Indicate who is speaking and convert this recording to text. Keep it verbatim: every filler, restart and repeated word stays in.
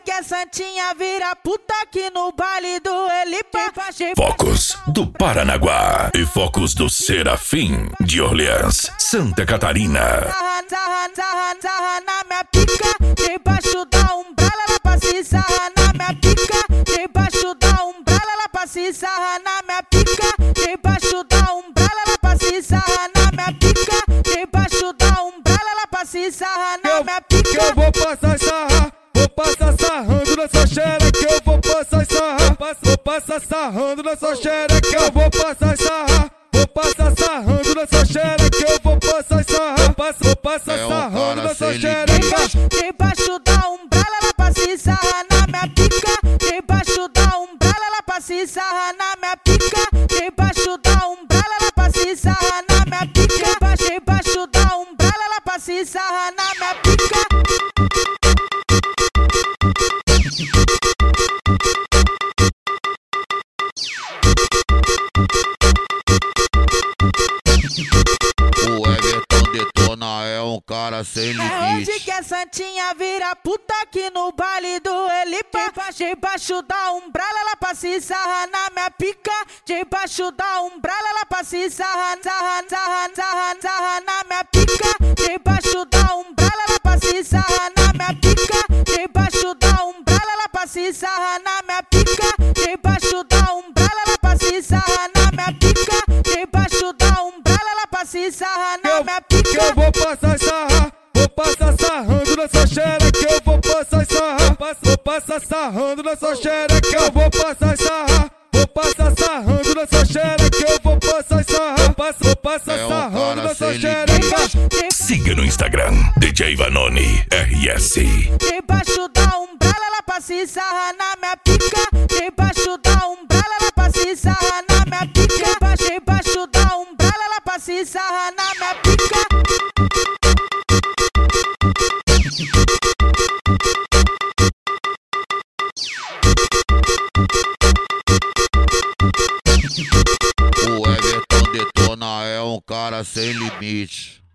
Speaker 1: que a santinha vira puta aqui no baile do Elipa.
Speaker 2: Focos do Paranaguá e Focos do Serafim de Orleans, Santa Catarina.
Speaker 1: Sarra, sarra, sarra, sarra na minha pica, debaixo da umbrella ela passa e sarra na minha pica, debaixo da umbrella ela passa e sarra na minha pica, debaixo da umbrella ela passa e sarra na minha pica, debaixo da umbrella ela passa e sarra na minha pica.
Speaker 3: Que eu vou passar sarra, vou passar sarrando nessa xereca, eu vou passar sarra, vou passar sarrando nessa xereca, eu vou passar sarra, vou passar sarrando nessa xereca, eu vou passar sarra, vou passar sarrando nessa xereca.
Speaker 1: Debaixo da umbrella ela passa e sarra na minha pica, debaixo da umbrella ela passa e sarra na minha pica, debaixo da umbrella ela passa e sarra na minha pica, debaixo da umbrella ela passa e sarra na minha pica.
Speaker 4: O Everton Detona é um cara sem limite.
Speaker 1: É hoje que a santinha vira puta aqui no baile do Elipa. Debaixo da umbrella ela passa e sarra na minha pica, debaixo da umbrella ela passa e sarra, sarra, sarra, sarra, sarra na minha pica, debaixo da umbrella ela passa e sarra na minha pica, debaixo da umbrella ela passa e sarra na minha pica, debaixo da umbrella ela passa e sarra na minha pica, debaixo da umbrella ela passa e sarra na minha pica.
Speaker 3: Que eu vou passar sarra, vou passar sarrando nessa xereca, eu vou passar sarra, vou passar sarrando nessa xereca, eu vou passar sarra, vou passar sarrando nessa xereca, eu vou passar sarra, vou passar sarrando nessa xereca.
Speaker 2: Siga no Instagram, D J Vanoni R S.
Speaker 1: Debaixo da umbrella ela passa e sarra na minha pica, debaixo da umbrella ela passa e sarra na minha pica, debaixo da umbrella ela passa e sarra na minha pica.
Speaker 4: O Everton Detona é um cara sem limite.